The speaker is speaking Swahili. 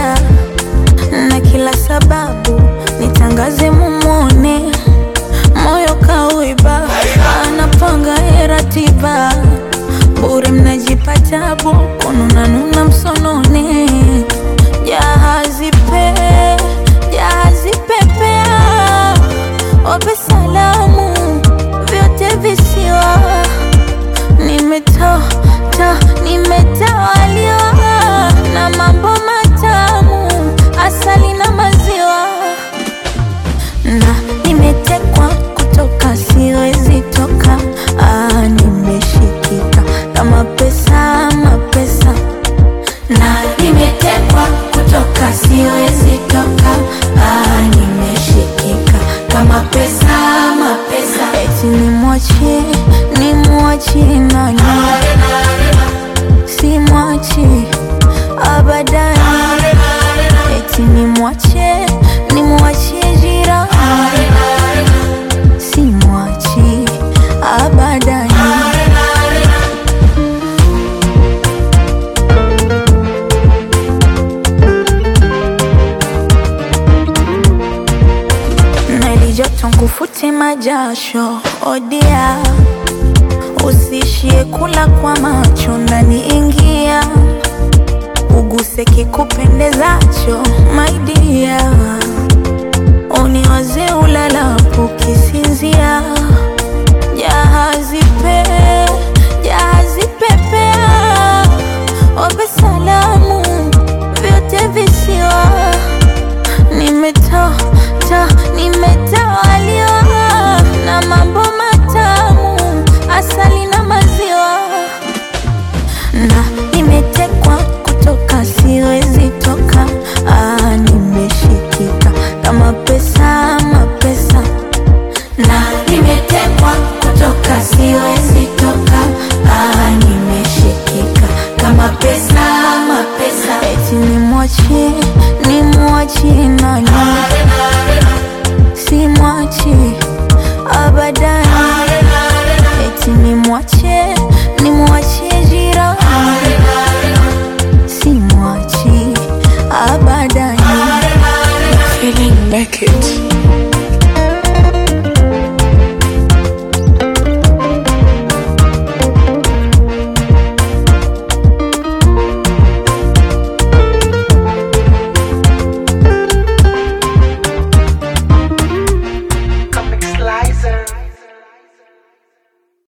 nalia na kila sababu nitangaze mumone. Moyo kauiba, anapanga ratiba, bure mnajipa tabu, kununa nuna msonone. Jahazi pepea, wape salamu vyote visiwa. Nimetawaliwa na mambo matamu, asali na maziwa. Na nimetekwa kutoka siwezi toka, nimeshikika kama pesa mapesa. Na nimetekwa kutoka siwezi toka, nimeshikika kama pesa mapesa. Eti nimwachie nani? Simwachi abadani. Eti nimwachie jirani. Simwachi abadani. Nalijoto nkufute majasho, odia usishie kula kwa macho, ndani ingia uguse kikupendezacho, my dear. Uniwaze ulalapo kisinzia. Jahazi pepea, wape salamu vyote visiwa. Nimetawaliwa na mambo matamu, asali na maziwa. Na nimetekwa kutoka siwezi toka, nimeshikika kama pesa mapesa. Na nimetekwa kutoka siwezi toka, nimeshikika kama pesa mapesa. Eti nimwachie nani? Simwachi abadani. Eti nimwachie jirani. Simwachi abadani. Feeling naked.